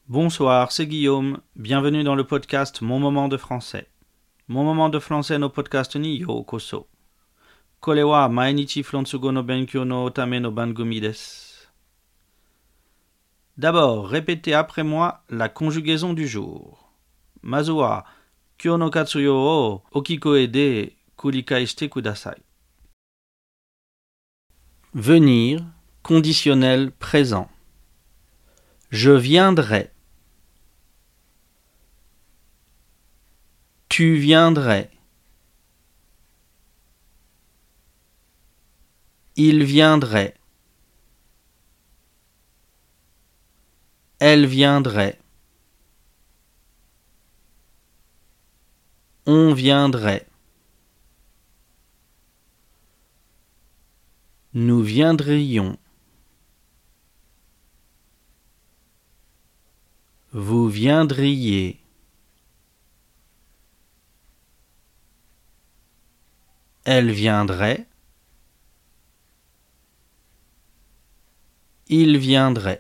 Bonsoir, c'est Guillaume. Bienvenue dans le podcast Mon moment de français. Mon moment de français no podcast ni yokoso. Kore wa mainichi frontsugo no benkyou no tame no bangumi desu. D'abord, répétez après moi la conjugaison du jour. Mazu wa kyou no katsuyo o okikoe de kurikai shite kudasai. Venir, conditionnel présent. Je viendrai. Tu viendrais. Il viendrait. Elle viendrait. On viendrait. Nous viendrions. Vous viendriez. Elle viendrait. Il viendrait.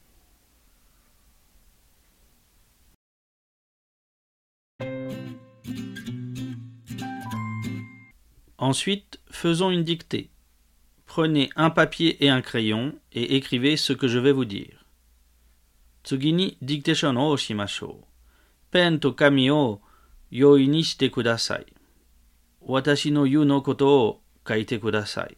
Ensuite, faisons une dictée. Prenez un papier et un crayon et écrivez ce que je vais vous dire. Tsugi ni dictation o shimashou. Pen to kami o yoi ni shite kudasai. Watashi no yu no koto o kaite kudasai.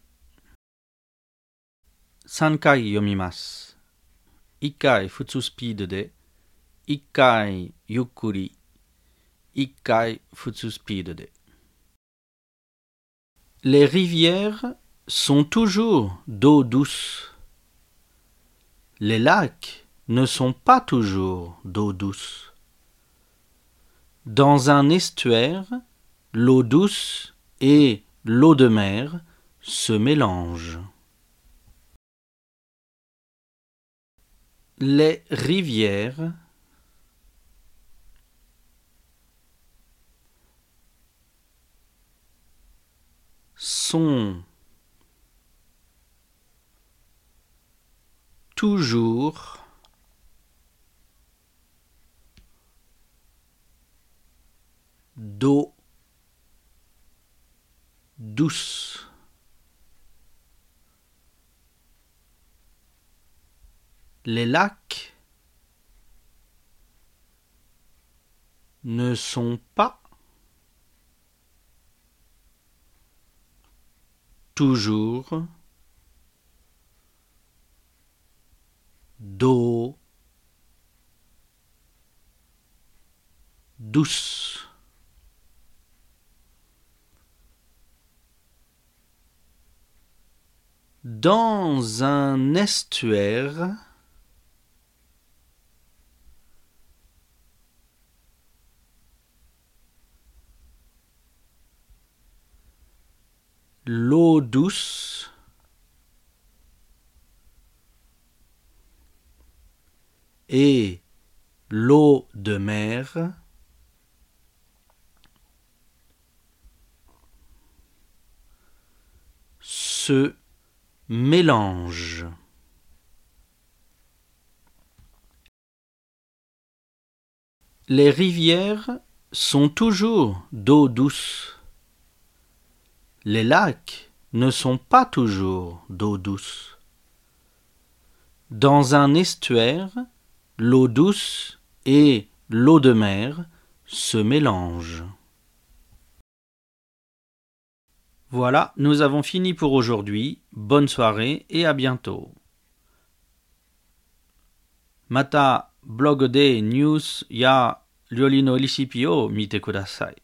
3回読みます。1回普通スピードで、1回ゆっくり、1回普通スピードで。Les rivières sont toujours d'eau douce. Les lacs ne sont pas toujours d'eau douce. Dans un estuaire, l'eau douce et l'eau de mer se mélangent. Les rivières sont toujours d'eau douce. Les lacs ne sont pas toujours d'eau douce. Dans un estuaire, l'eau douce et l'eau de mer se mélangent. Les rivières sont toujours d'eau douce. Les lacs ne sont pas toujours d'eau douce. Dans un estuaire, l'eau douce et l'eau de mer se mélangent. Voilà, nous avons fini pour aujourd'hui. Bonne soirée et à bientôt. Mata blog de news ya ryori no recipe o mite kudasai.